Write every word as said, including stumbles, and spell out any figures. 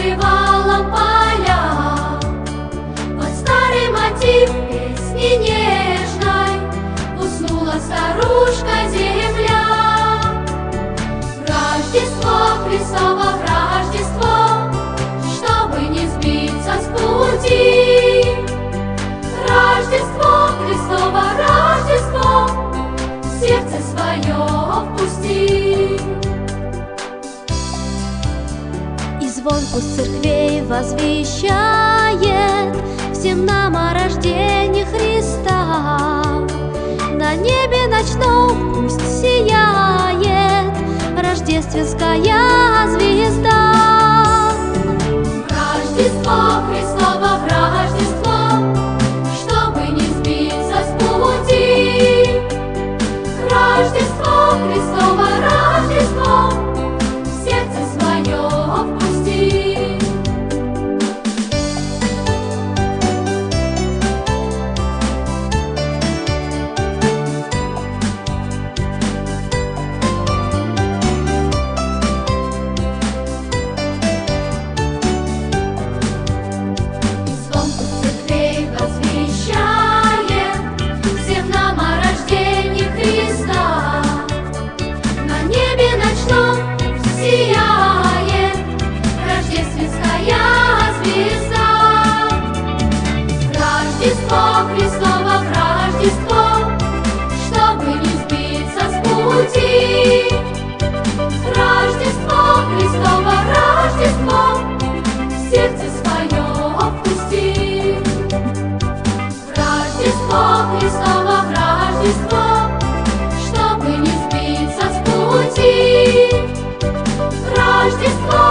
покрывалом поля. Под старый мотив песни нежной уснула старушка-земля. Рождество Христово, Рождество, чтобы не сбиться с пути. Рождество Христово, Рождество, в сердце свое впусти. И звон пусть церквей возвещает всем нам о рождении Христа. На небе ночном пусть сияет рождественская звезда. Рождество Христово, Рождество, чтобы не сбиться с пути. Рождество Христово, Рождество, в сердце свое впусти. Рождество Христово, Рождество, чтобы не сбиться с пути. Рождество Христово, Рождество, в сердце свое впусти. Рождество Христово, Рождество, чтобы не сбиться с пути. Рождество